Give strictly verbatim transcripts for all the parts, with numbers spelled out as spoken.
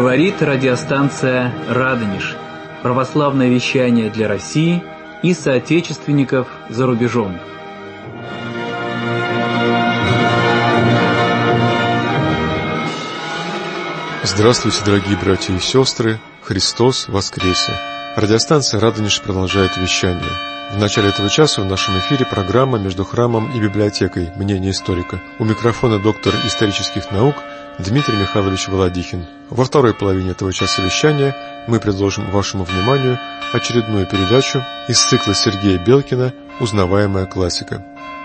Говорит радиостанция «Радонеж». Православное вещание для России и соотечественников за рубежом. Здравствуйте, дорогие братья и сестры! Христос воскресе! Радиостанция «Радонеж» продолжает вещание. В начале этого часа в нашем эфире программа «Между храмом и библиотекой. Мнение историка». У микрофона доктор исторических наук Дмитрий Михайлович Володихин. Во второй половине этого часа вещания мы предложим вашему вниманию очередную передачу из цикла Сергея Белкина «Узнаваемая классика».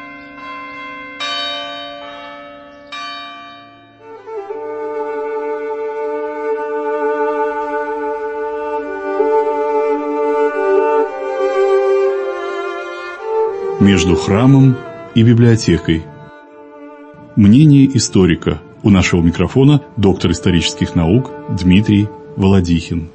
Между храмом и библиотекой. Мнение историка. У нашего микрофона доктор исторических наук Дмитрий Володихин.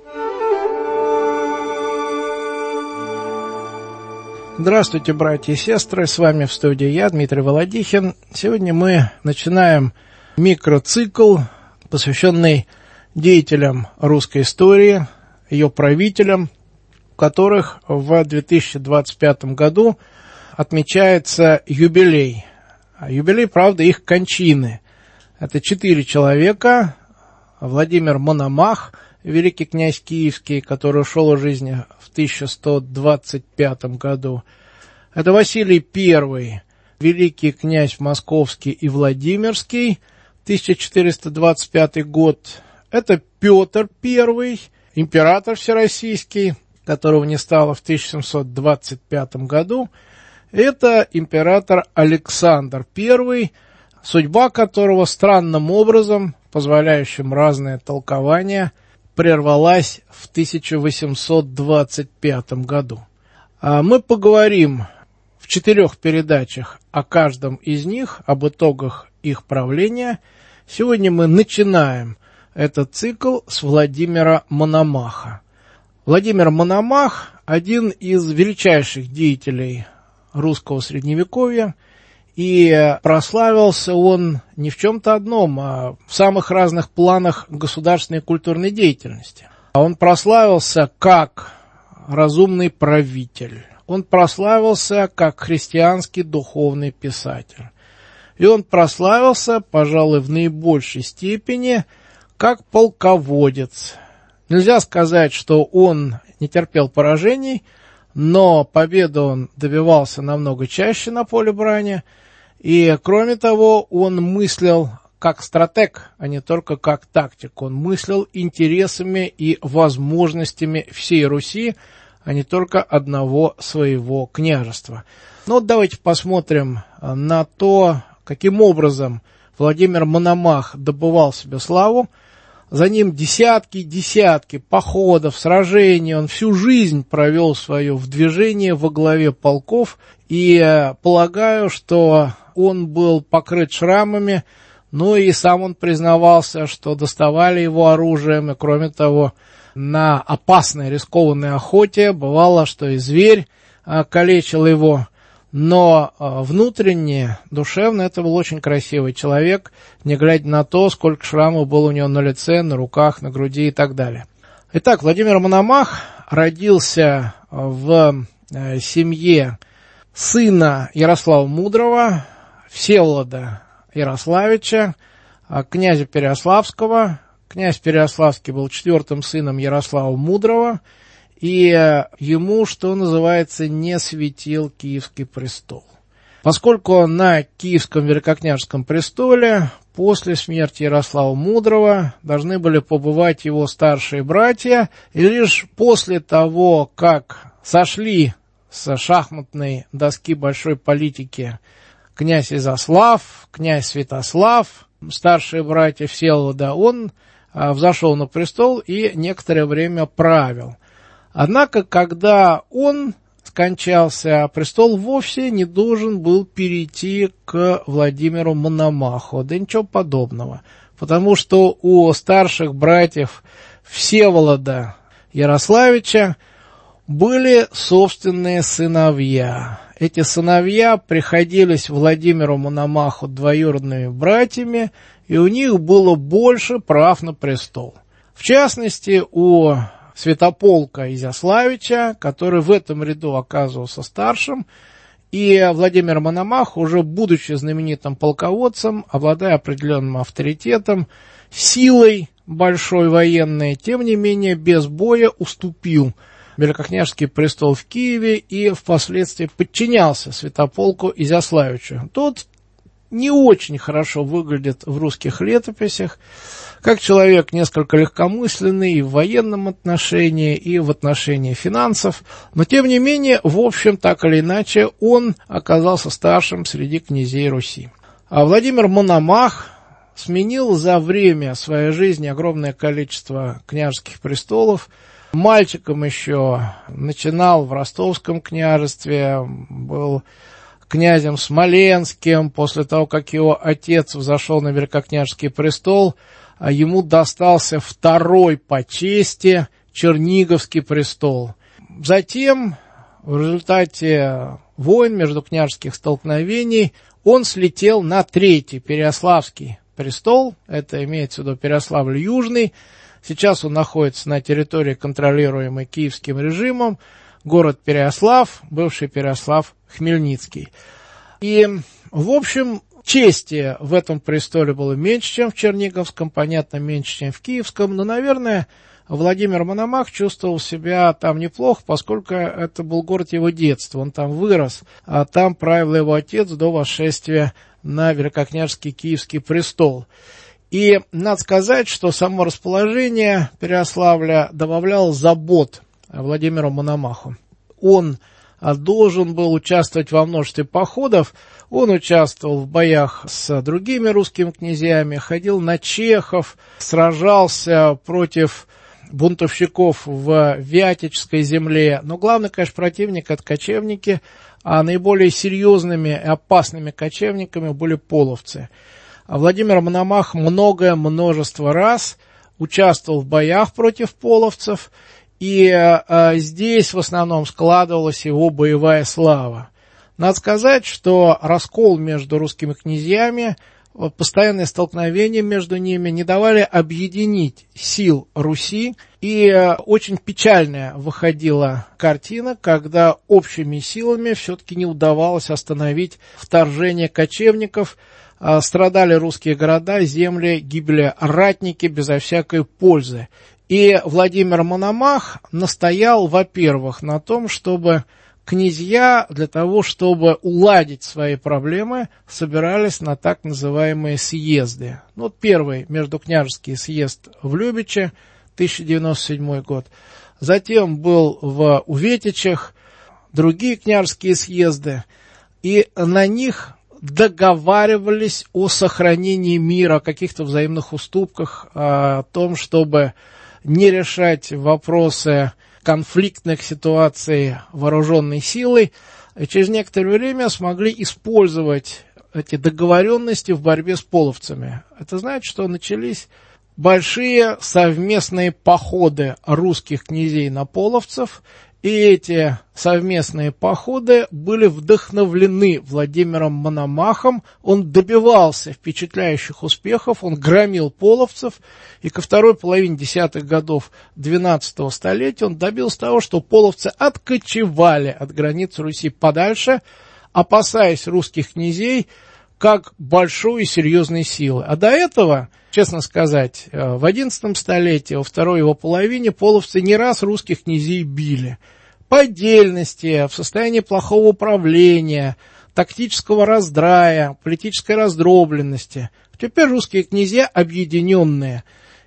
Здравствуйте, братья и сестры, с вами в студии я, Дмитрий Володихин. Сегодня мы начинаем микроцикл, посвященный деятелям русской истории, ее правителям, у которых в две тысячи двадцать пятом году отмечается юбилей. Юбилей, правда, их кончины. Это четыре человека. Владимир Мономах, великий князь киевский, который ушел из жизни в тысяча сто двадцать пятом году. Это Василий Первый, великий князь московский и владимирский, тысяча четыреста двадцать пятый год. Это Петр Первый, император всероссийский, которого не стало в тысяча семьсот двадцать пятом году. Это император Александр Первый, судьба которого странным образом, позволяющим разные толкования, прервалась в тысяча восемьсот двадцать пятом году. А мы поговорим в четырех передачах о каждом из них, об итогах их правления. Сегодня мы начинаем этот цикл с Владимира Мономаха. Владимир Мономах – один из величайших деятелей русского средневековья, и прославился он не в чем-то одном, а в самых разных планах государственной и культурной деятельности. Он прославился как разумный правитель, он прославился как христианский духовный писатель, и он прославился, пожалуй, в наибольшей степени как полководец. Нельзя сказать, что он не терпел поражений, но победы он добивался намного чаще на поле брани, и, кроме того, он мыслил как стратег, а не только как тактик. Он мыслил интересами и возможностями всей Руси, а не только одного своего княжества. Ну вот давайте посмотрим на то, каким образом Владимир Мономах добывал себе славу. За ним десятки и десятки походов, сражений. Он всю жизнь провел свою в движении во главе полков. И полагаю, что он был покрыт шрамами. Ну и сам он признавался, что доставали его оружием. И кроме того, на опасной рискованной охоте бывало, что и зверь калечил его. Но внутренне, душевно, это был очень красивый человек, не глядя на то, сколько шрамов было у него на лице, на руках, на груди и так далее. Итак, Владимир Мономах родился в семье сына Ярослава Мудрого, Всеволода Ярославича, князя Переяславского. Князь Переяславский был четвертым сыном Ярослава Мудрого, и ему, что называется, не светил Киевский престол. Поскольку на Киевском великокняжеском престоле после смерти Ярослава Мудрого должны были побывать его старшие братья, и лишь после того, как сошли с шахматной доски большой политики князь Изяслав, князь Святослав, старшие братья Всеволода, он взошел на престол и некоторое время правил. Однако, когда он скончался, престол вовсе не должен был перейти к Владимиру Мономаху, да ничего подобного, потому что у старших братьев Всеволода Ярославича были собственные сыновья. Эти сыновья приходились Владимиру Мономаху двоюродными братьями, и у них было больше прав на престол. В частности, у Святополка Изяславича, который в этом ряду оказывался старшим, и Владимир Мономах, уже будучи знаменитым полководцем, обладая определенным авторитетом, силой большой военной, тем не менее без боя уступил великокняжеский престол в Киеве и впоследствии подчинялся Святополку Изяславичу. Тот не очень хорошо выглядит в русских летописях, как человек несколько легкомысленный и в военном отношении, и в отношении финансов, но тем не менее, в общем, так или иначе, он оказался старшим среди князей Руси. А Владимир Мономах сменил за время своей жизни огромное количество княжеских престолов. Мальчиком еще начинал в Ростовском княжестве, был князем Смоленским. После того, как его отец взошел на великокняжеский престол, ему достался второй по чести Черниговский престол. Затем, в результате войн, междукняжеских столкновений, он слетел на третий Переяславский престол. Это имеется в виду Переяславль-Южный. Сейчас он находится на территории, контролируемой киевским режимом. Город Переяслав, бывший Переяслав-Хмельницкий. И, в общем, чести в этом престоле было меньше, чем в Черниговском, понятно, меньше, чем в Киевском, но, наверное, Владимир Мономах чувствовал себя там неплохо, поскольку это был город его детства, он там вырос, а там правил его отец до восшествия на великокняжеский Киевский престол. И надо сказать, что само расположение Переяславля добавляло забот Владимиру Мономаху. Он должен был участвовать во множестве походов, он участвовал в боях с другими русскими князьями, ходил на чехов, сражался против бунтовщиков в Вятической земле. Но главный, конечно, противник — это кочевники, а наиболее серьезными и опасными кочевниками были половцы. А Владимир Мономах многое множество раз участвовал в боях против половцев, и а, здесь в основном складывалась его боевая слава. Надо сказать, что раскол между русскими князьями, постоянные столкновения между ними не давали объединить сил Руси, и а, очень печальная выходила картина, когда общими силами все-таки не удавалось остановить вторжение кочевников. А, страдали русские города, земли, гибли ратники безо всякой пользы. И Владимир Мономах настоял, во-первых, на том, чтобы князья для того, чтобы уладить свои проблемы, собирались на так называемые съезды. Ну, вот первый междукняжеский съезд в Любиче, тысяча девяносто седьмой год. Затем был в Уветичах другие княжеские съезды, и на них договаривались о сохранении мира, о каких-то взаимных уступках, о том, чтобы не решать вопросы конфликтных ситуаций вооруженной силой, и через некоторое время смогли использовать эти договоренности в борьбе с половцами. Это значит, что начались большие совместные походы русских князей на половцев, и эти совместные походы были вдохновлены Владимиром Мономахом. Он добивался впечатляющих успехов, он громил половцев, и ко второй половине десятых годов двенадцатого столетия он добился того, что половцы откочевали от границ Руси подальше, опасаясь русских князей как большой и серьезной силы. А до этого, честно сказать, в одиннадцатом столетии, во второй его половине, половцы не раз русских князей били. По отдельности, в состоянии плохого управления, тактического раздрая, политической раздробленности. Теперь русские князья, объединенные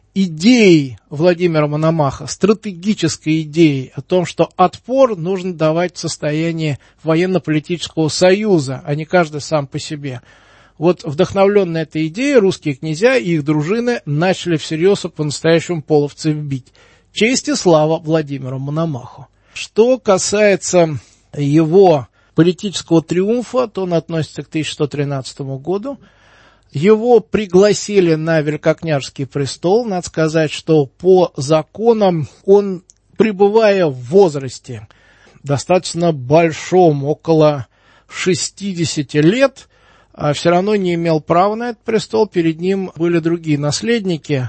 идеей Владимира Мономаха, стратегической идеей о том, что отпор нужно давать в состоянии военно-политического союза, а не каждый сам по себе. Вот вдохновленные этой идеей, русские князья и их дружины начали всерьез и по-настоящему половцев бить. Честь и слава Владимиру Мономаху. Что касается его политического триумфа, то он относится к тысяча сто тринадцатому году. Его пригласили на великокняжеский престол. Надо сказать, что по законам он, пребывая в возрасте достаточно большом, около шестидесяти лет, все равно не имел права на этот престол. Перед ним были другие наследники.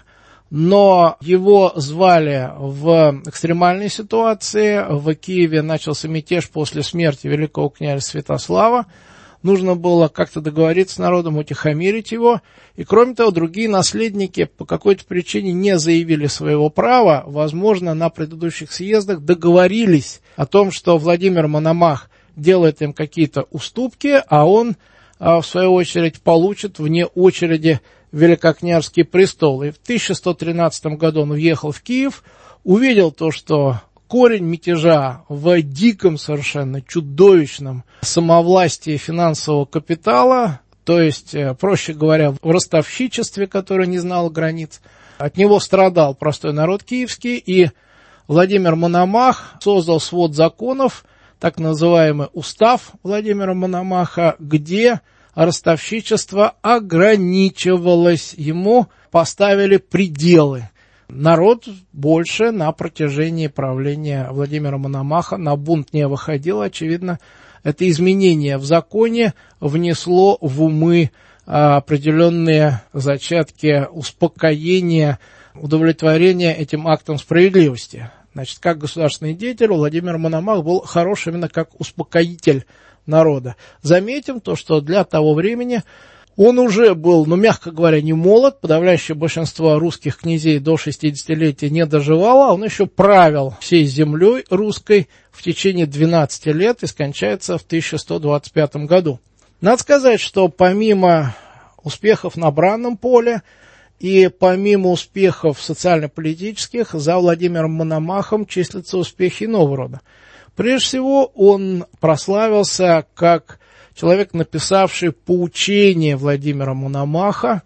но его звали в экстремальной ситуации. В Киеве начался мятеж после смерти великого князя Святослава. Нужно было как-то договориться с народом, утихомирить его. И, кроме того, другие наследники по какой-то причине не заявили своего права. Возможно, на предыдущих съездах договорились о том, что Владимир Мономах делает им какие-то уступки, а он, в свою очередь, получит вне очереди великокняжеский престол. И в тысяча сто тринадцатом году он въехал в Киев, увидел то, что корень мятежа в диком, совершенно чудовищном самовластии финансового капитала, то есть, проще говоря, в ростовщичестве, которое не знало границ. От него страдал простой народ киевский, и Владимир Мономах создал свод законов, так называемый устав Владимира Мономаха, где ростовщичество ограничивалось, ему поставили пределы. Народ больше на протяжении правления Владимира Мономаха на бунт не выходил. Очевидно, это изменение в законе внесло в умы определенные зачатки успокоения, удовлетворения этим актом справедливости. Значит, как государственный деятель Владимир Мономах был хорош именно как успокоитель народа. Заметим то, что для того времени он уже был, ну, мягко говоря, не молод. Подавляющее большинство русских князей до шестидесятилетия не доживало, а он еще правил всей землей русской в течение двенадцати лет и скончается в тысяча сто двадцать пятом году. Надо сказать, что помимо успехов на бранном поле и помимо успехов социально-политических, за Владимиром Мономахом числятся успехи иного рода. Прежде всего, он прославился как человек, написавший поучение Владимира Мономаха,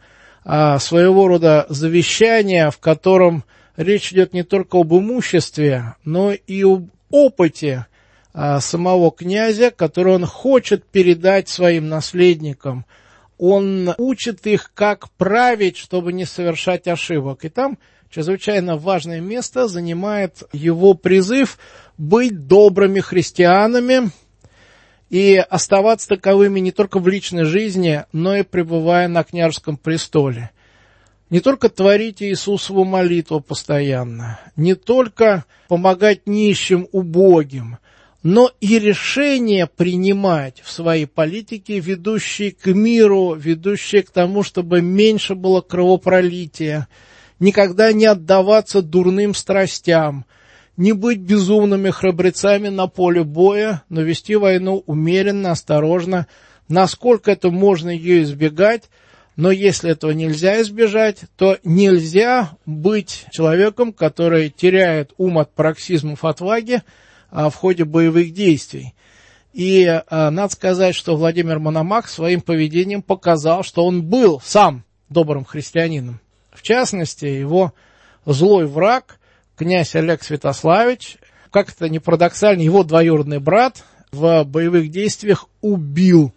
своего рода завещание, в котором речь идет не только об имуществе, но и об опыте самого князя, который он хочет передать своим наследникам. Он учит их, как править, чтобы не совершать ошибок. И там чрезвычайно важное место занимает его призыв быть добрыми христианами и оставаться таковыми не только в личной жизни, но и пребывая на княжеском престоле. Не только творить Иисусову молитву постоянно, не только помогать нищим, убогим, но и решения принимать в своей политике, ведущие к миру, ведущие к тому, чтобы меньше было кровопролития, никогда не отдаваться дурным страстям, не быть безумными храбрецами на поле боя, но вести войну умеренно, осторожно, насколько это можно ее избегать. Но если этого нельзя избежать, то нельзя быть человеком, который теряет ум от пароксизмов отваги а, в ходе боевых действий. И а, надо сказать, что Владимир Мономах своим поведением показал, что он был сам добрым христианином. В частности, его злой враг, князь Олег Святославич, как это ни парадоксально, его двоюродный брат в боевых действиях убил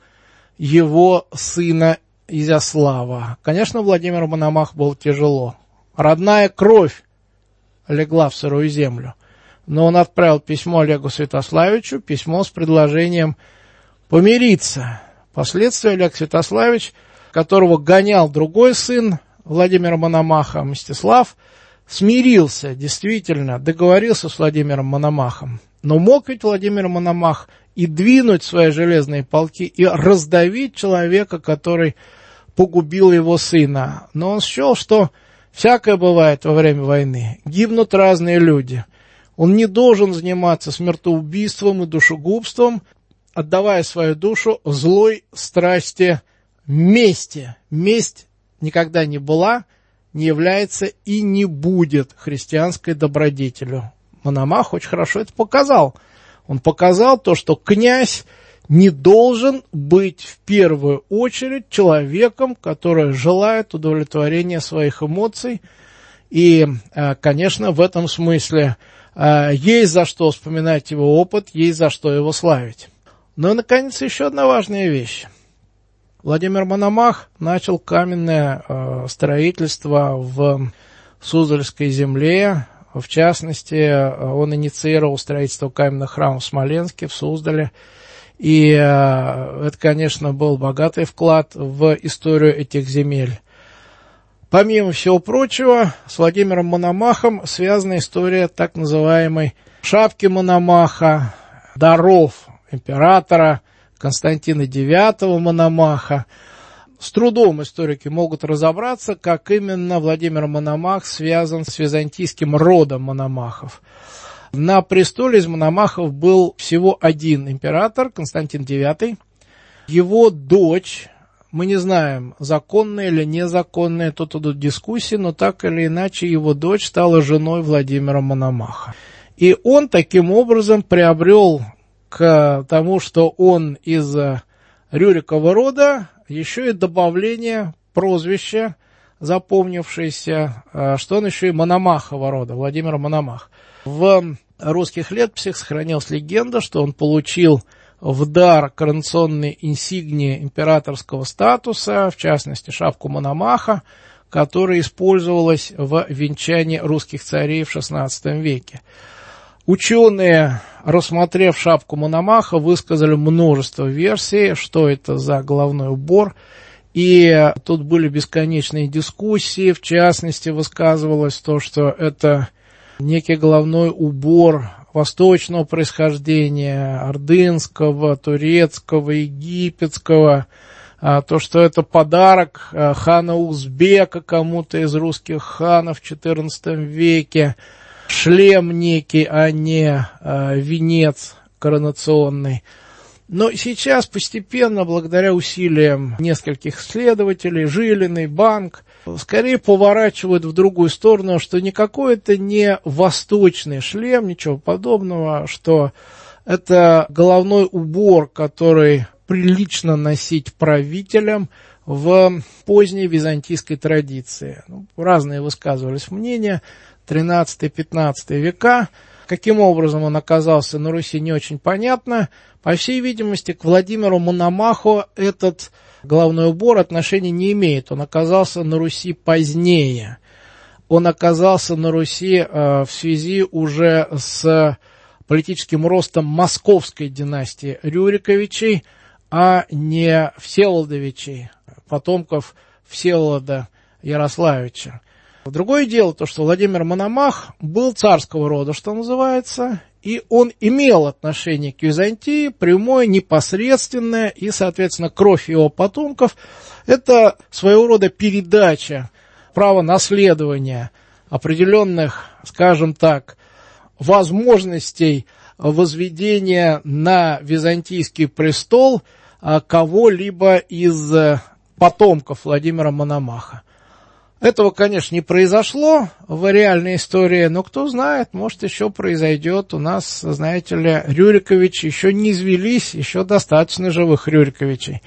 его сына Изяслава. Конечно, Владимиру Мономаху было тяжело. Родная кровь легла в сырую землю. Но он отправил письмо Олегу Святославичу, письмо с предложением помириться. Впоследствии Олег Святославич, которого гонял другой сын Владимира Мономаха, Мстислав, смирился, действительно, договорился с Владимиром Мономахом. Но мог ведь Владимир Мономах и двинуть свои железные полки, и раздавить человека, который погубил его сына. Но он счел, что всякое бывает во время войны, гибнут разные люди. Он не должен заниматься смертоубийством и душегубством, отдавая свою душу злой страсти мести. Месть никогда не была, не является и не будет христианской добродетелью. Мономах очень хорошо это показал. Он показал то, что князь не должен быть в первую очередь человеком, который желает удовлетворения своих эмоций. И, конечно, в этом смысле есть за что вспоминать его опыт, есть за что его славить. Ну и, наконец, еще одна важная вещь. Владимир Мономах начал каменное э, строительство в Суздальской земле. В частности, он инициировал строительство каменных храмов в Смоленске, в Суздале. И э, это, конечно, был богатый вклад в историю этих земель. Помимо всего прочего, с Владимиром Мономахом связана история так называемой шапки Мономаха, даров императора Константина девятого Мономаха. С трудом историки могут разобраться, как именно Владимир Мономах связан с византийским родом Мономахов. На престоле из Мономахов был всего один император, Константин девятый. Его дочь, мы не знаем, законная или незаконная, тут идут дискуссии, но так или иначе его дочь стала женой Владимира Мономаха. И он таким образом приобрел к тому, что он из Рюрикова рода, еще и добавление прозвища, запомнившееся, что он еще и Мономахова рода, Владимир Мономах. В русских летописях сохранилась легенда, что он получил в дар коронационные инсигнии императорского статуса, в частности шапку Мономаха, которая использовалась в венчании русских царей в шестнадцатом веке. Ученые, рассмотрев шапку Мономаха, высказали множество версий, что это за головной убор. И тут были бесконечные дискуссии. В частности, высказывалось то, что это некий головной убор восточного происхождения, ордынского, турецкого, египетского. То, что это подарок хана Узбека кому-то из русских ханов в четырнадцатом веке. Шлем некий, а не э, венец коронационный. Но сейчас постепенно, благодаря усилиям нескольких исследователей, Жилиной, Банк, скорее поворачивают в другую сторону, что никакой это не восточный шлем, ничего подобного, что это головной убор, который прилично носить правителям в поздней византийской традиции. Ну, разные высказывались мнения. тринадцатый-пятнадцатый века. Каким образом он оказался на Руси, не очень понятно. По всей видимости, к Владимиру Мономаху этот головной убор отношения не имеет. Он оказался на Руси позднее. Он оказался на Руси э, в связи уже с политическим ростом московской династии Рюриковичей, а не Всеволодовичей, потомков Всеволода Ярославича. Другое дело то, что Владимир Мономах был царского рода, что называется, и он имел отношение к Византии, прямое, непосредственное, и, соответственно, кровь его потомков – это своего рода передача права наследования определенных, скажем так, возможностей возведения на византийский престол кого-либо из потомков Владимира Мономаха. Этого, конечно, не произошло в реальной истории, но кто знает, может, еще произойдет. У нас, знаете ли, Рюриковичи еще не извелись, еще достаточно живых Рюриковичей,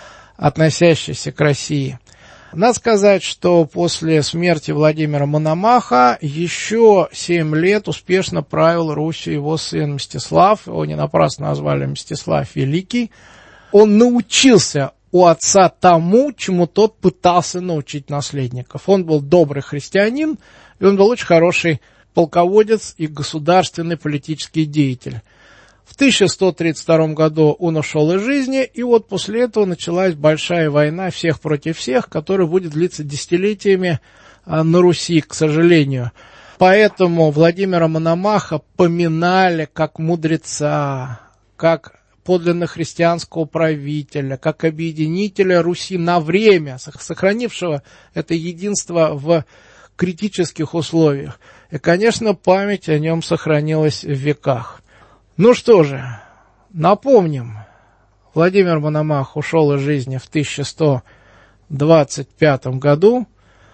относящихся к России. Надо сказать, что после смерти Владимира Мономаха еще семь лет успешно правил Русью его сын Мстислав, его не напрасно назвали Мстислав Великий. Он научился у отца тому, чему тот пытался научить наследников. Он был добрый христианин, и он был очень хороший полководец и государственный политический деятель. В тысяча сто тридцать втором году он ушел из жизни, и вот после этого началась большая война всех против всех, которая будет длиться десятилетиями на Руси, к сожалению. Поэтому Владимира Мономаха поминали как мудреца, как подлинно христианского правителя, как объединителя Руси на время, сохранившего это единство в критических условиях. И, конечно, память о нем сохранилась в веках. Ну что же, напомним, Владимир Мономах ушел из жизни в тысяча сто двадцать пятом году.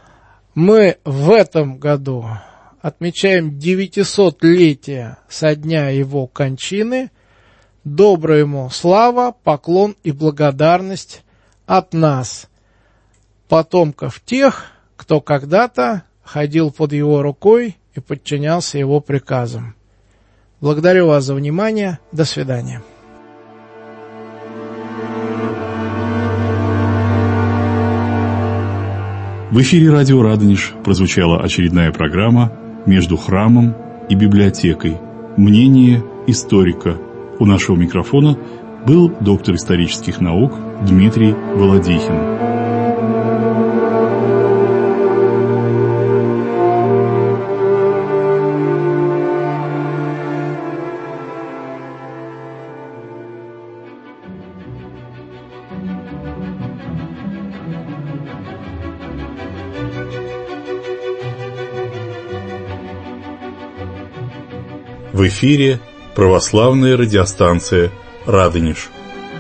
Мы в этом году отмечаем девятисотлетие со дня его кончины. Добрая ему слава, поклон и благодарность от нас, потомков тех, кто когда-то ходил под его рукой и подчинялся его приказам. Благодарю вас за внимание. До свидания. В эфире радио «Радонеж» прозвучала очередная программа «Между храмом и библиотекой. Мнение историка». У нашего микрофона был доктор исторических наук Дмитрий Володихин. В эфире православная радиостанция «Радонеж».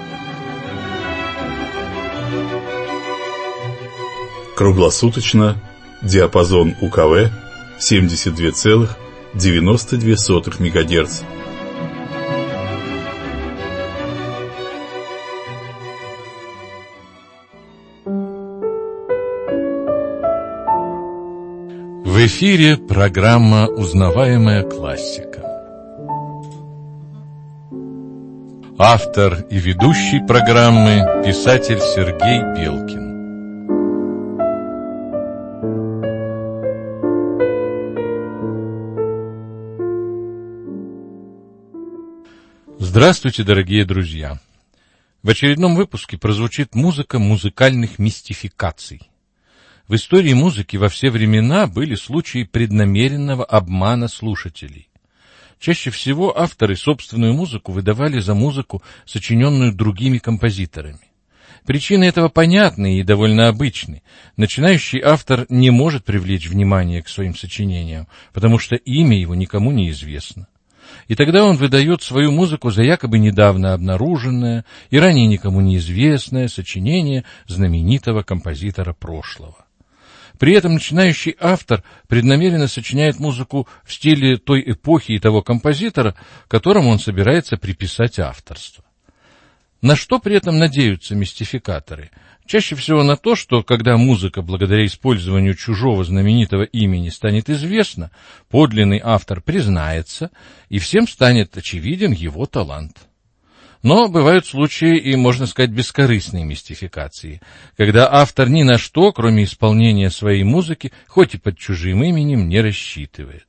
Круглосуточно диапазон У Ка В семьдесят два целых девяносто две сотых мегагерц. В эфире программа «Узнаваемая классика». Автор и ведущий программы – писатель Сергей Белкин. Здравствуйте, дорогие друзья! В очередном выпуске прозвучит музыка музыкальных мистификаций. В истории музыки во все времена были случаи преднамеренного обмана слушателей. Чаще всего авторы собственную музыку выдавали за музыку, сочиненную другими композиторами. Причины этого понятны и довольно обычны. Начинающий автор не может привлечь внимание к своим сочинениям, потому что имя его никому не известно. И тогда он выдает свою музыку за якобы недавно обнаруженное и ранее никому неизвестное сочинение знаменитого композитора прошлого. При этом начинающий автор преднамеренно сочиняет музыку в стиле той эпохи и того композитора, которому он собирается приписать авторство. На что при этом надеются мистификаторы? Чаще всего на то, что когда музыка благодаря использованию чужого знаменитого имени станет известна, подлинный автор признается, и всем станет очевиден его талант. Но бывают случаи и, можно сказать, бескорыстной мистификации, когда автор ни на что, кроме исполнения своей музыки, хоть и под чужим именем, не рассчитывает.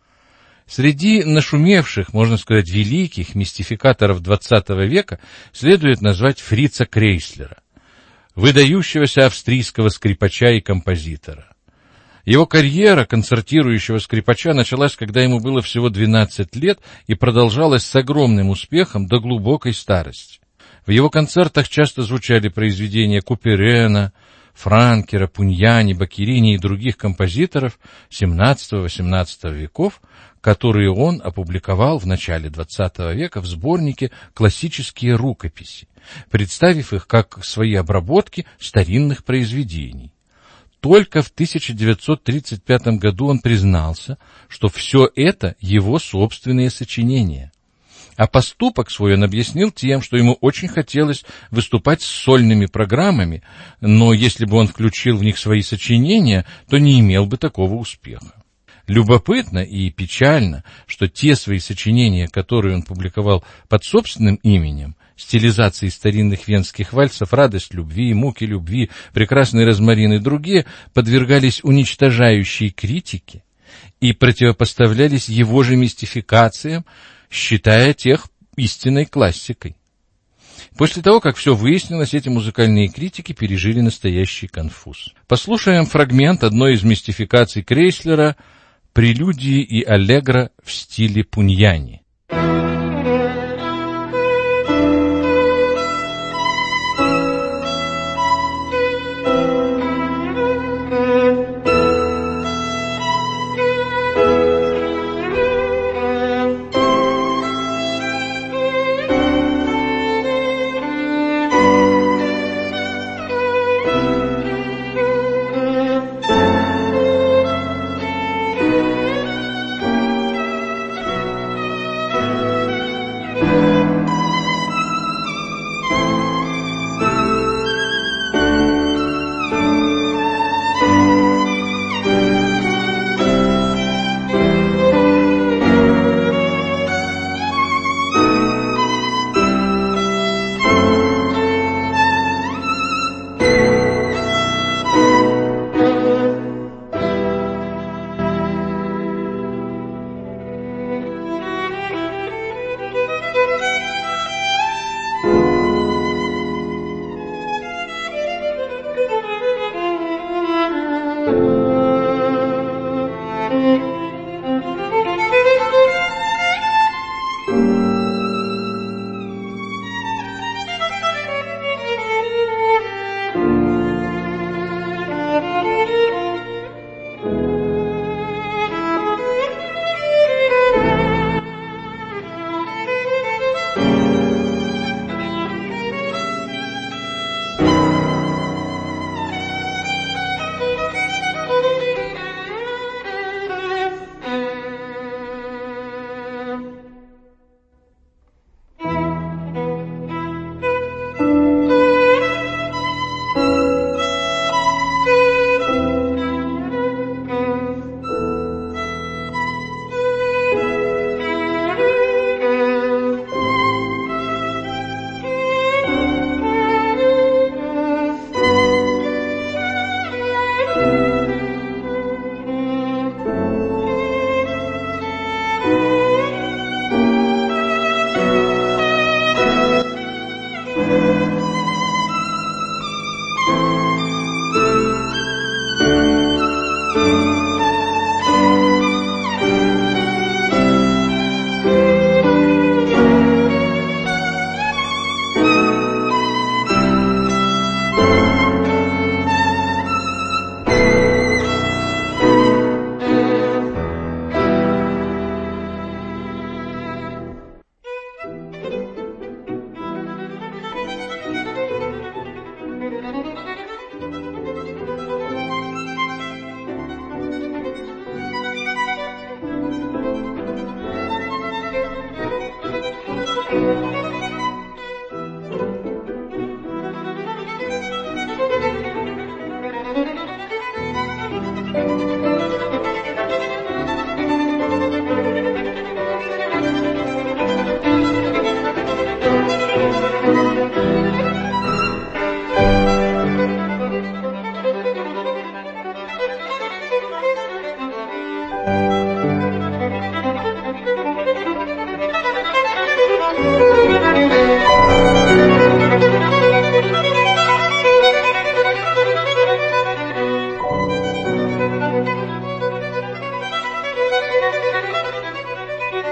Среди нашумевших, можно сказать, великих мистификаторов двадцатого века следует назвать Фрица Крейслера, выдающегося австрийского скрипача и композитора. Его карьера концертирующего скрипача началась, когда ему было всего двенадцать лет, и продолжалась с огромным успехом до глубокой старости. В его концертах часто звучали произведения Куперена, Франкера, Пуньяни, Баккерини и других композиторов семнадцатого-восемнадцатого веков, которые он опубликовал в начале двадцатого века в сборнике «Классические рукописи», представив их как свои обработки старинных произведений. Только в тысяча девятьсот тридцать пятом году он признался, что все это его собственные сочинения. А поступок свой он объяснил тем, что ему очень хотелось выступать с сольными программами, но если бы он включил в них свои сочинения, то не имел бы такого успеха. Любопытно и печально, что те свои сочинения, которые он публиковал под собственным именем, стилизации старинных венских вальсов, радость любви, муки любви, прекрасный розмарин и другие, подвергались уничтожающей критике и противопоставлялись его же мистификациям, считая тех истинной классикой. После того, как все выяснилось, эти музыкальные критики пережили настоящий конфуз. Послушаем фрагмент одной из мистификаций Крейслера «Прелюдии и аллегро в стиле Пуньяни».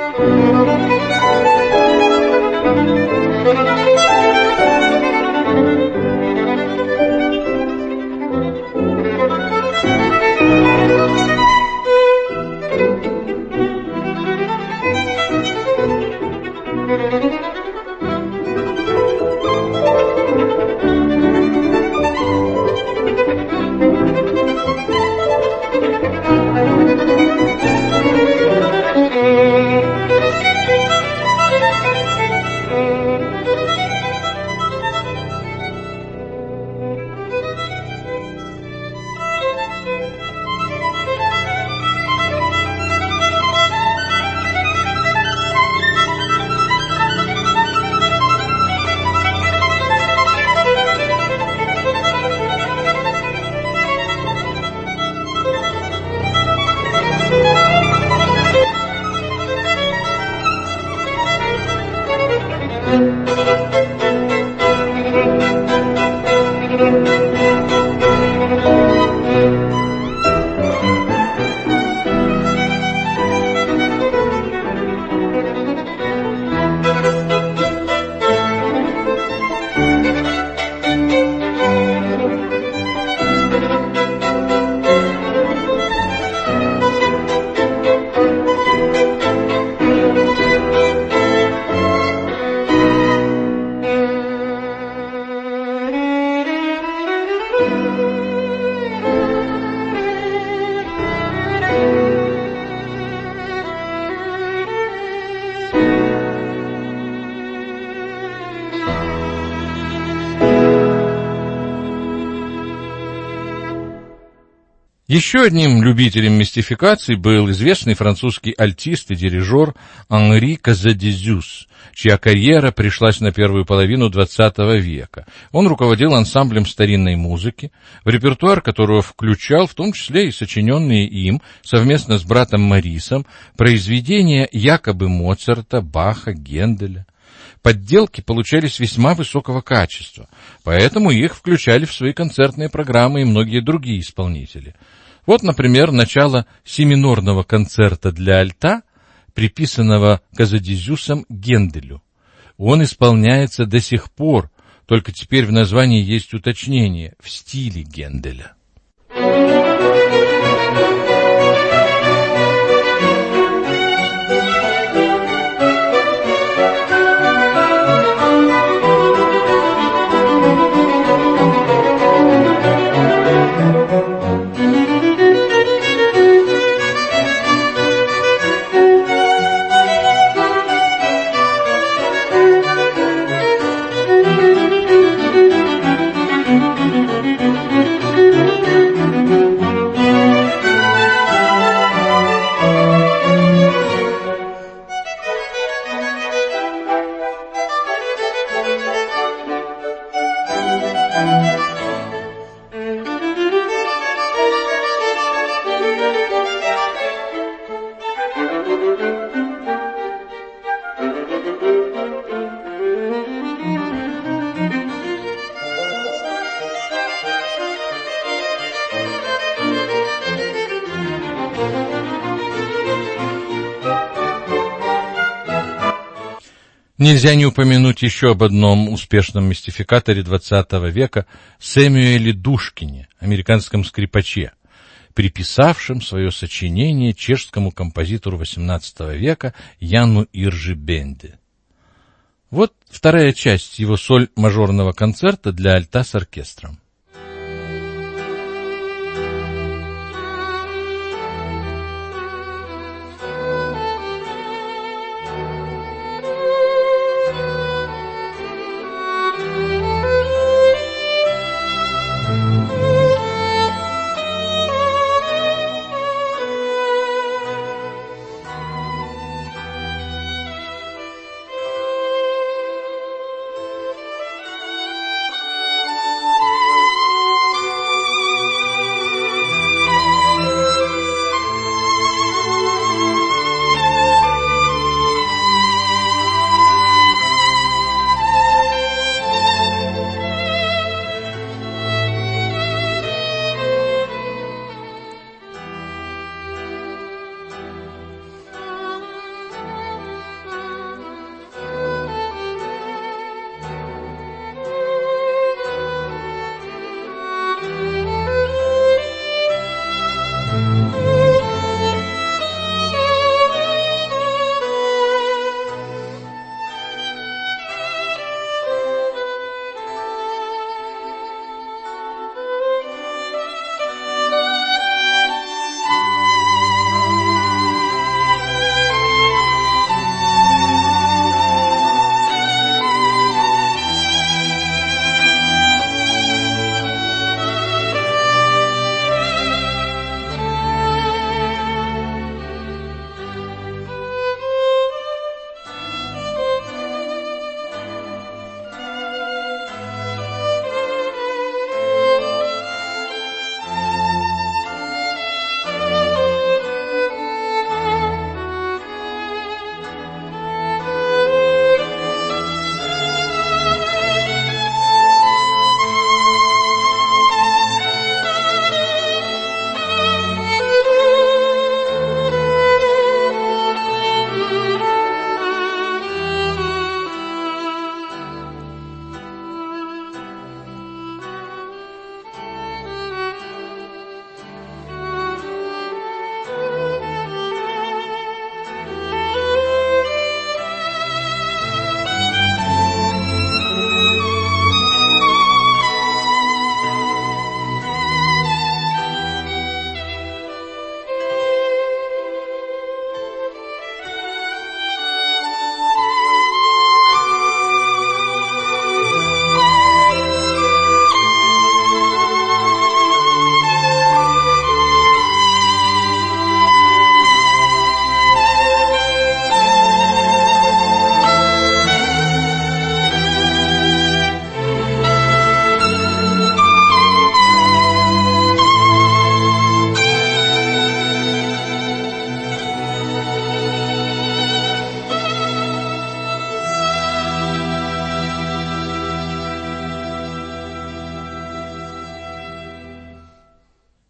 Еще одним любителем мистификаций был известный французский альтист и дирижер Анри Казадезюс, чья карьера пришлась на первую половину двадцатого века. Он руководил ансамблем старинной музыки, в репертуар которого включал в том числе и сочиненные им совместно с братом Марисом произведения якобы Моцарта, Баха, Генделя. Подделки получались весьма высокого качества, поэтому их включали в свои концертные программы и многие другие исполнители. Вот, например, начало семинорного концерта для альта, приписанного Казадезюсом Генделю. Он исполняется до сих пор, только теперь в названии есть уточнение – в стиле Генделя. Нельзя не упомянуть еще об одном успешном мистификаторе двадцатого века Сэмюэле Душкине, американском скрипаче, приписавшем свое сочинение чешскому композитору восемнадцатого века Яну Иржи Бенде. Вот вторая часть его соль-мажорного концерта для альта с оркестром.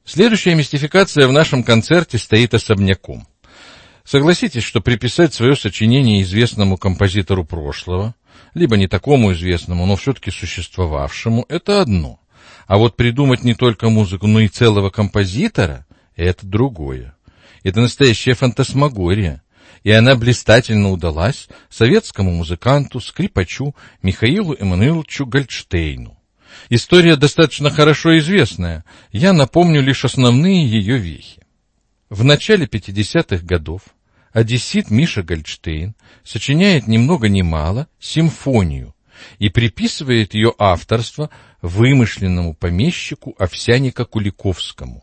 Следующая мистификация в нашем концерте стоит особняком. Согласитесь, что приписать свое сочинение известному композитору прошлого, либо не такому известному, но все-таки существовавшему, это одно. А вот придумать не только музыку, но и целого композитора — это другое. Это настоящая фантасмагория, и она блистательно удалась советскому музыканту, скрипачу Михаилу Эммануиловичу Гольдштейну. История достаточно хорошо известная, я напомню лишь основные ее вехи. В начале пятидесятых годов одессит Миша Гольдштейн сочиняет ни много ни мало симфонию и приписывает ее авторство вымышленному помещику Овсяннику Куликовскому,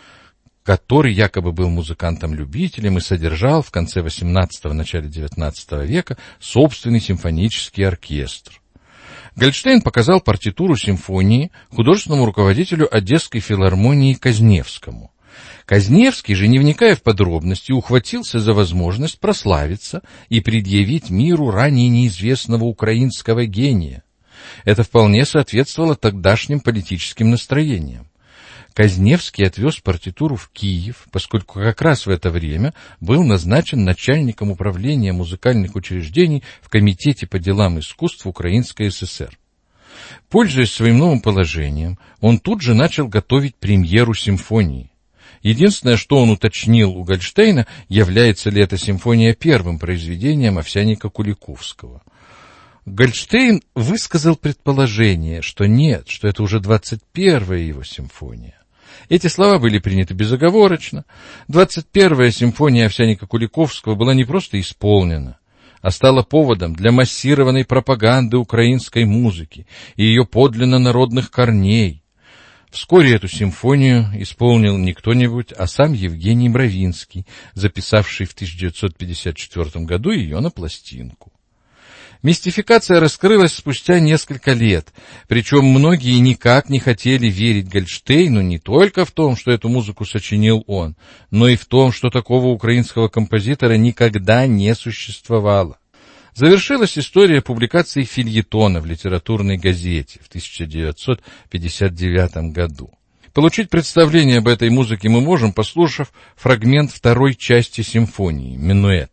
который якобы был музыкантом-любителем и содержал в конце восемнадцатого – начале девятнадцатого века собственный симфонический оркестр. Гольдштейн показал партитуру симфонии художественному руководителю Одесской филармонии Казневскому. Казневский же, не вникая в подробности, ухватился за возможность прославиться и предъявить миру ранее неизвестного украинского гения. Это вполне соответствовало тогдашним политическим настроениям. Казневский отвез партитуру в Киев, поскольку как раз в это время был назначен начальником управления музыкальных учреждений в Комитете по делам искусств Украинской ССР. Пользуясь своим новым положением, он тут же начал готовить премьеру симфонии. Единственное, что он уточнил у Гольдштейна, является ли эта симфония первым произведением Овсянника Куликовского. Гольдштейн высказал предположение, что нет, что это уже двадцать первая его симфония. Эти слова были приняты безоговорочно. двадцать первая симфония Овсянника Куликовского была не просто исполнена, а стала поводом для массированной пропаганды украинской музыки и ее подлинно народных корней. Вскоре эту симфонию исполнил не кто-нибудь, а сам Евгений Мравинский, записавший в тысяча девятьсот пятьдесят четвёртом году ее на пластинку. Мистификация раскрылась спустя несколько лет, причем многие никак не хотели верить Гольдштейну не только в том, что эту музыку сочинил он, но и в том, что такого украинского композитора никогда не существовало. Завершилась история публикацией фельетона в литературной газете в тысяча девятьсот пятьдесят девятом году. Получить представление об этой музыке мы можем, послушав фрагмент второй части симфонии «Минуэт».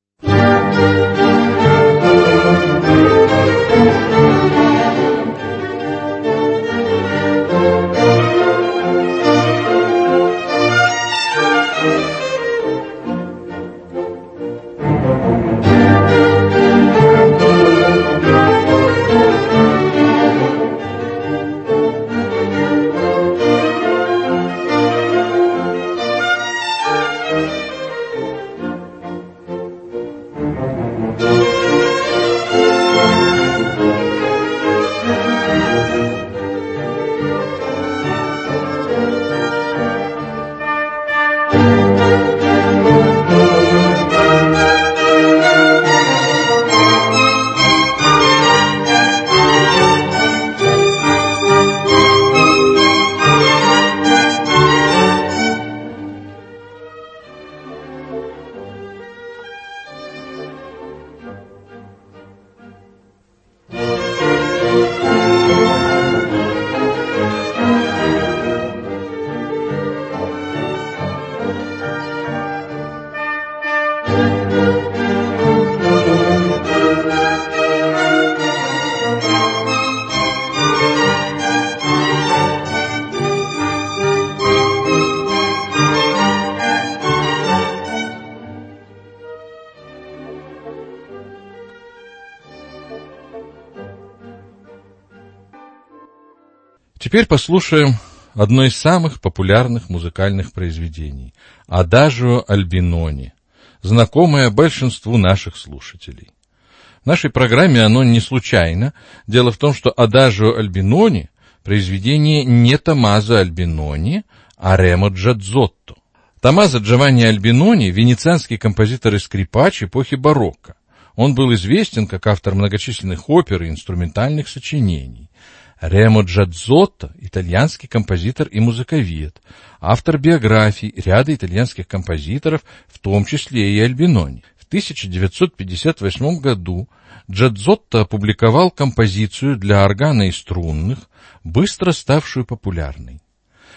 Теперь послушаем одно из самых популярных музыкальных произведений – «Адажио Альбинони», знакомое большинству наших слушателей. В нашей программе оно не случайно. Дело в том, что «Адажио Альбинони» – произведение не Томмазо Альбинони, а Ремо Джадзотто. Томмазо Джованни Альбинони – венецианский композитор и скрипач эпохи барокко. Он был известен как автор многочисленных опер и инструментальных сочинений. Ремо Джадзотто – итальянский композитор и музыковед, автор биографий ряда итальянских композиторов, в том числе и Альбинони. В тысяча девятьсот пятьдесят восьмом году Джадзотто опубликовал композицию для органа и струнных, быстро ставшую популярной.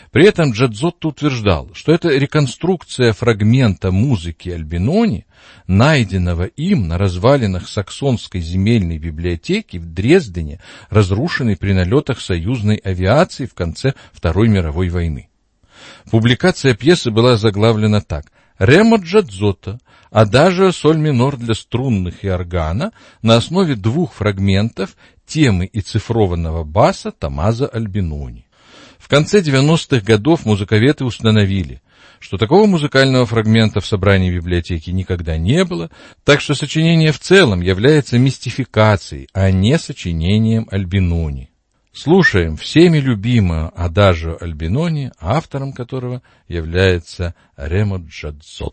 При этом Джадзотто утверждал, что это реконструкция фрагмента музыки Альбинони, найденного им на развалинах Саксонской земельной библиотеки в Дрездене, разрушенной при налетах союзной авиации в конце Второй мировой войны. Публикация пьесы была заглавлена так: «Ремо Джадзотто. Адажио соль минор для струнных и органа на основе двух фрагментов темы и цифрованного баса Томмазо Альбинони». В конце девяностых годов музыковеды установили, что такого музыкального фрагмента в собрании библиотеки никогда не было, так что сочинение в целом является мистификацией, а не сочинением Альбинони. Слушаем всеми любимое адажио Альбинони, автором которого является Ремо Джадзотто.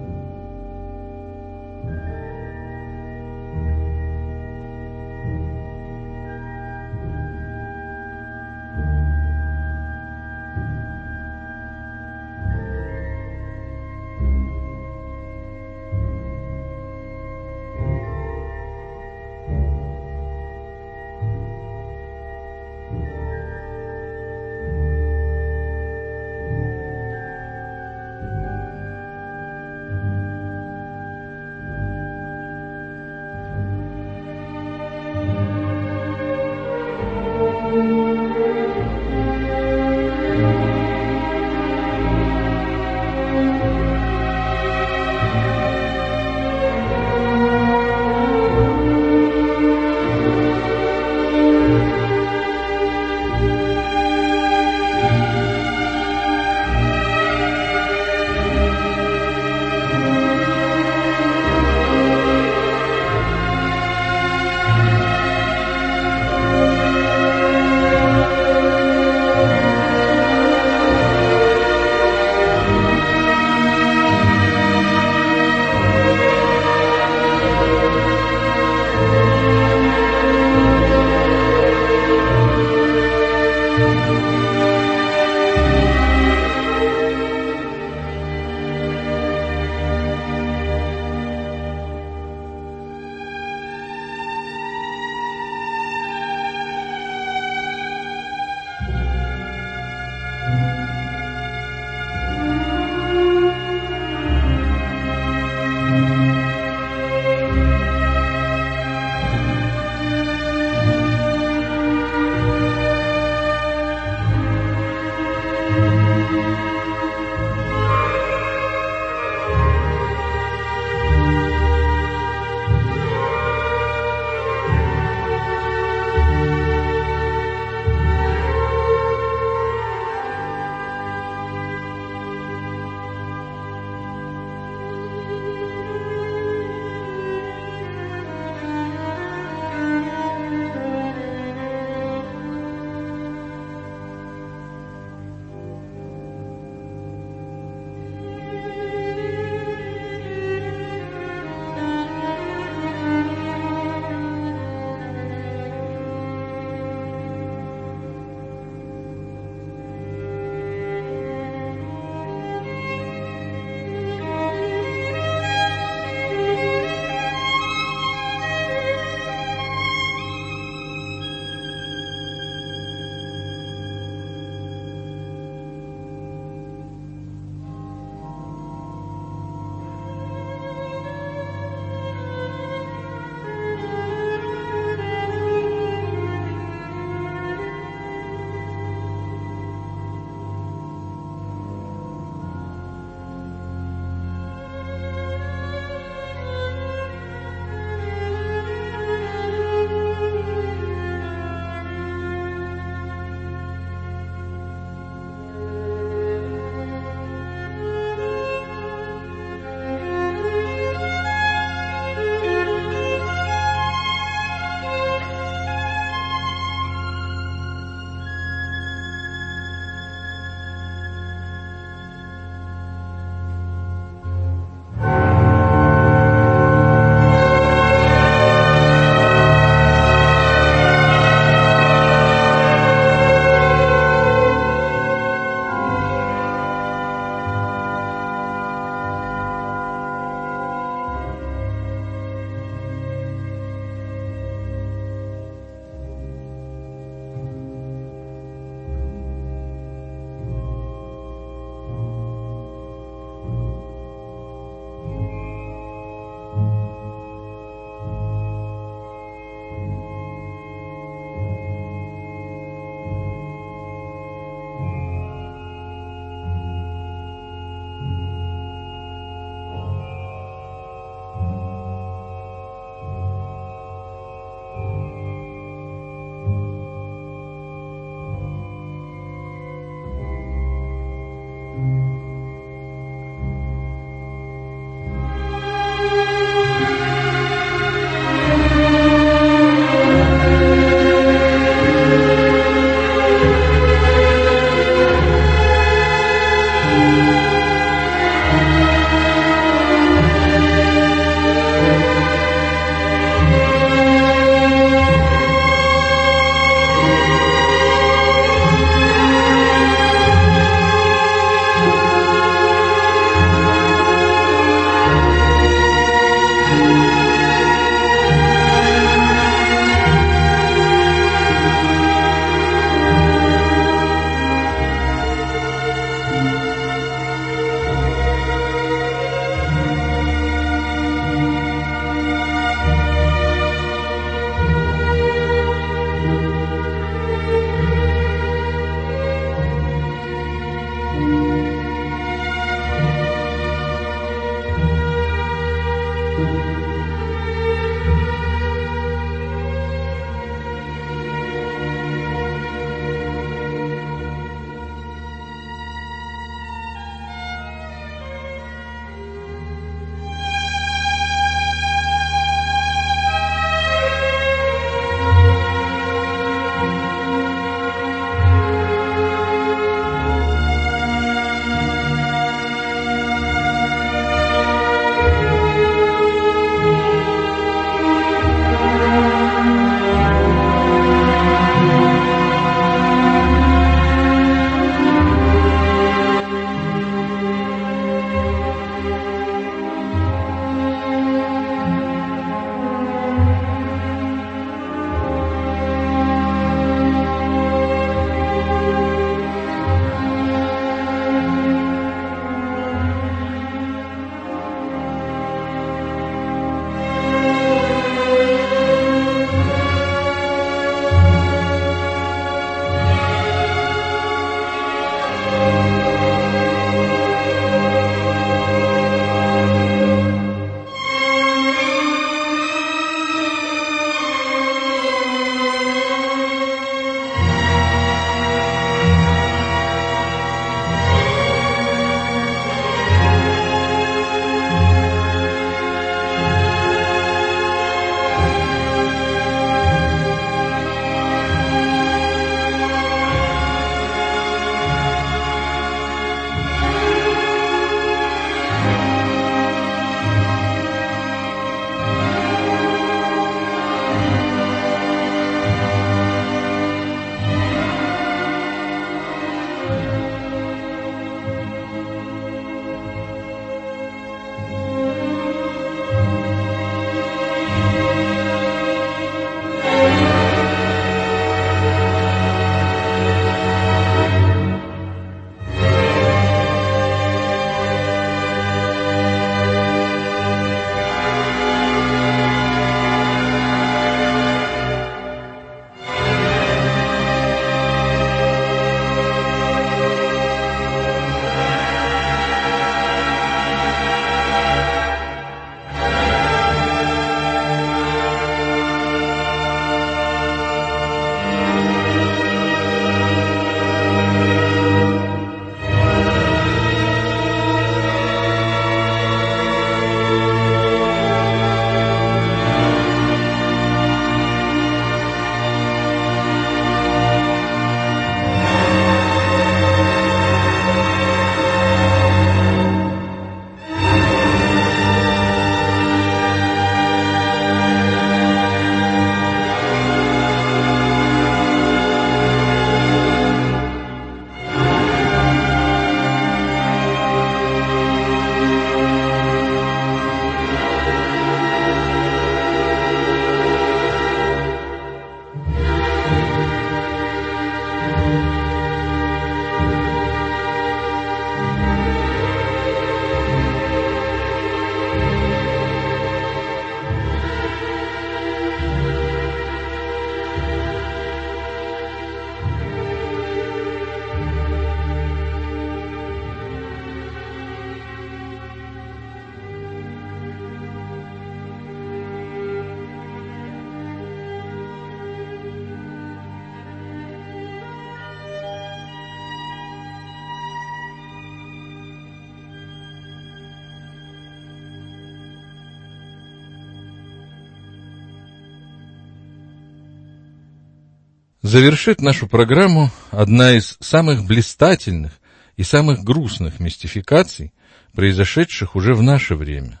Завершит нашу программу одна из самых блистательных и самых грустных мистификаций, произошедших уже в наше время.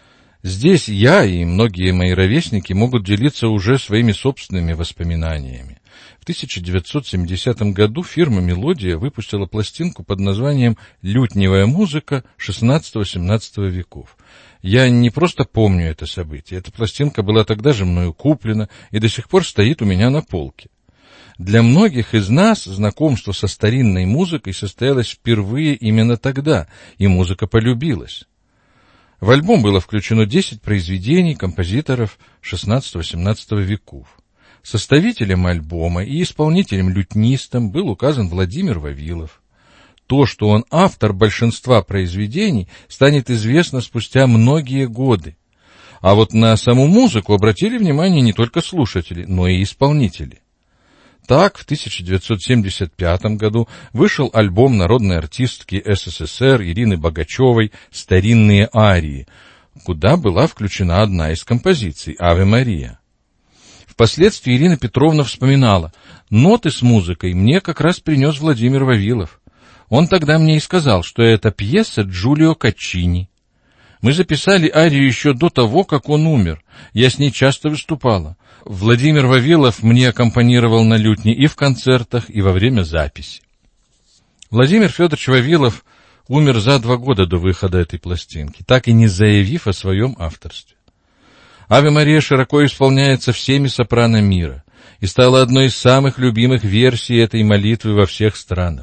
Здесь я и многие мои ровесники могут делиться уже своими собственными воспоминаниями. В тысяча девятьсот семидесятом году фирма «Мелодия» выпустила пластинку под названием «Лютневая музыка шестнадцатого-семнадцатого веков». Я не просто помню это событие, эта пластинка была тогда же мною куплена и до сих пор стоит у меня на полке. Для многих из нас знакомство со старинной музыкой состоялось впервые именно тогда, и музыка полюбилась. В альбом было включено десять произведений композиторов шестнадцатого-семнадцатого веков. Составителем альбома и исполнителем-лютнистом был указан Владимир Вавилов. То, что он автор большинства произведений, станет известно спустя многие годы. А вот на саму музыку обратили внимание не только слушатели, но и исполнители. Так, в тысяча девятьсот семьдесят пятом году вышел альбом народной артистки СССР Ирины Богачевой «Старинные арии», куда была включена одна из композиций «Аве Мария». Впоследствии Ирина Петровна вспоминала: «Ноты с музыкой мне как раз принес Владимир Вавилов. Он тогда мне и сказал, что это пьеса Джулио Каччини. Мы записали арию еще до того, как он умер. Я с ней часто выступала. Владимир Вавилов мне аккомпанировал на лютне и в концертах, и во время записи». Владимир Федорович Вавилов умер за два года до выхода этой пластинки, так и не заявив о своем авторстве. «Аве Мария» широко исполняется всеми сопрано мира и стала одной из самых любимых версий этой молитвы во всех странах.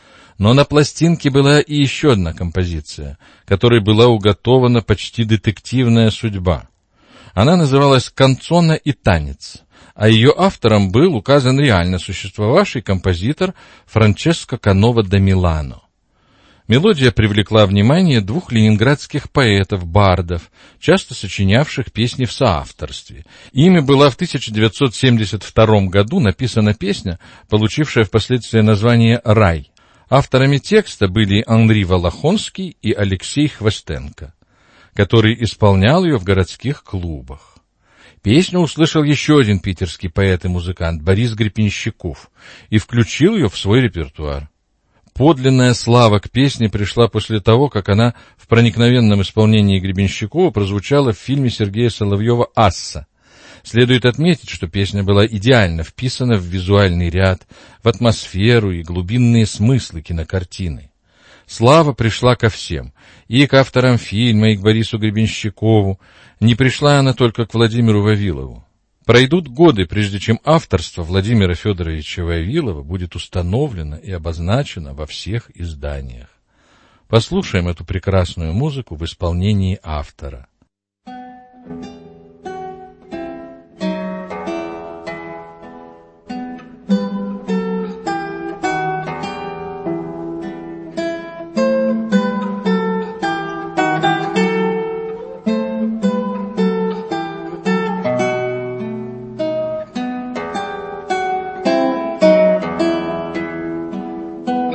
Но на пластинке была и еще одна композиция, которой была уготована почти детективная судьба. Она называлась «Канцона и танец», а ее автором был указан реально существовавший композитор Франческо Канова да Милано. Мелодия привлекла внимание двух ленинградских поэтов-бардов, часто сочинявших песни в соавторстве. Ими была в тысяча девятьсот семьдесят втором году написана песня, получившая впоследствии название «Рай». Авторами текста были Андрей Волохонский и Алексей Хвостенко, который исполнял ее в городских клубах. Песню услышал еще один питерский поэт и музыкант Борис Гребенщиков и включил ее в свой репертуар. Подлинная слава к песне пришла после того, как она в проникновенном исполнении Гребенщикова прозвучала в фильме Сергея Соловьева «Асса». Следует отметить, что песня была идеально вписана в визуальный ряд, в атмосферу и глубинные смыслы кинокартины. Слава пришла ко всем, и к авторам фильма, и к Борису Гребенщикову. Не пришла она только к Владимиру Вавилову. Пройдут годы, прежде чем авторство Владимира Федоровича Вавилова будет установлено и обозначено во всех изданиях. Послушаем эту прекрасную музыку в исполнении автора.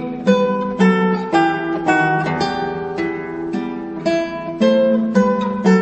Thank you.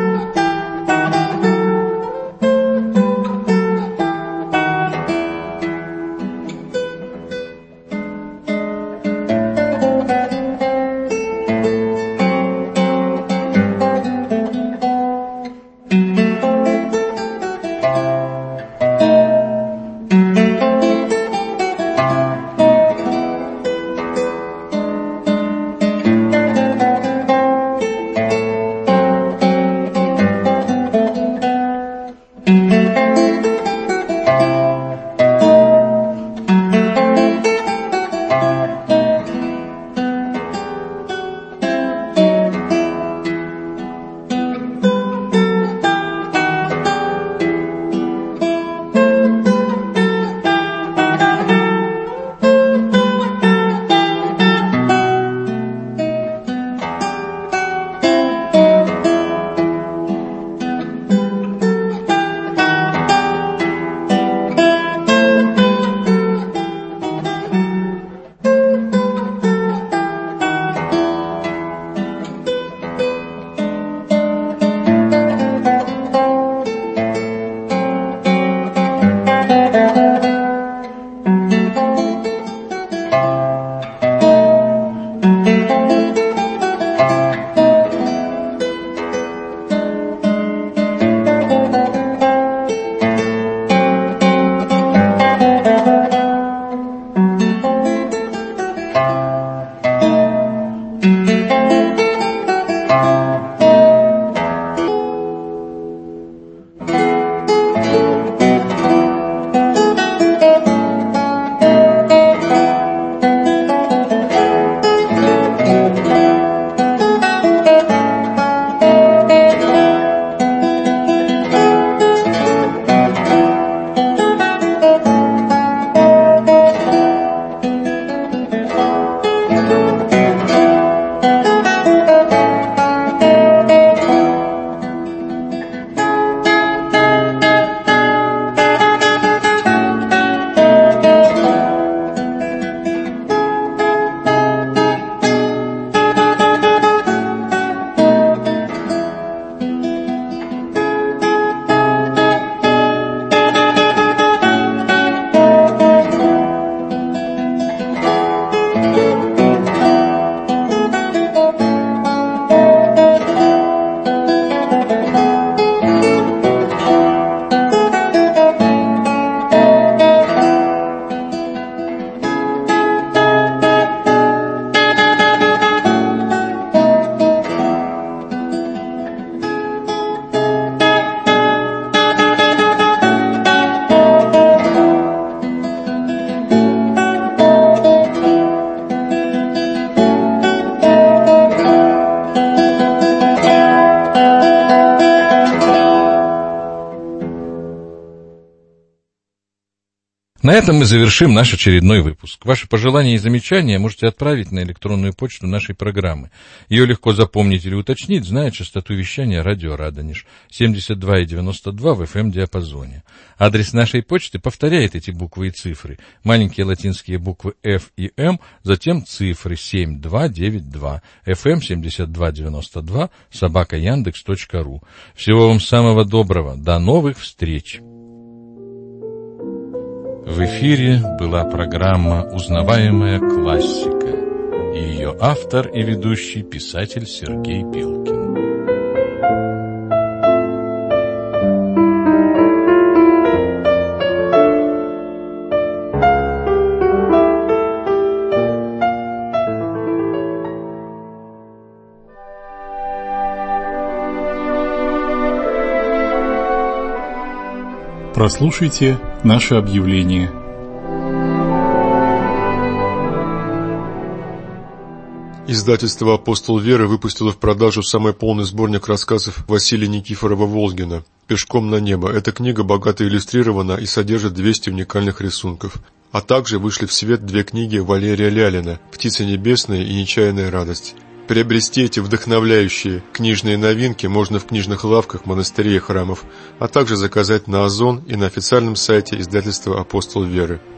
На этом мы завершим наш очередной выпуск. Ваши пожелания и замечания можете отправить на электронную почту нашей программы. Ее легко запомнить или уточнить, зная частоту вещания радио Радонеж семьдесят два и девяносто два в эф эм-диапазоне. Адрес нашей почты повторяет эти буквы и цифры. Маленькие латинские буквы F и M, затем цифры семь два девять два, эф эм семьдесят два девяносто два, собака яндекс точка ру. Всего вам самого доброго. До новых встреч! В эфире была программа «Узнаваемая классика» и ее автор и ведущий писатель Сергей Белкин. Прослушайте наше объявление. Издательство «Апостол веры» выпустило в продажу самый полный сборник рассказов Василия Никифорова-Волгина «Пешком на небо». Эта книга богато иллюстрирована и содержит двести уникальных рисунков. А также вышли в свет две книги Валерия Лялина «Птицы небесные» и «Нечаянная радость». Приобрести эти вдохновляющие книжные новинки можно в книжных лавках, монастырей и храмов, а также заказать на Озон и на официальном сайте издательства «Апостол веры».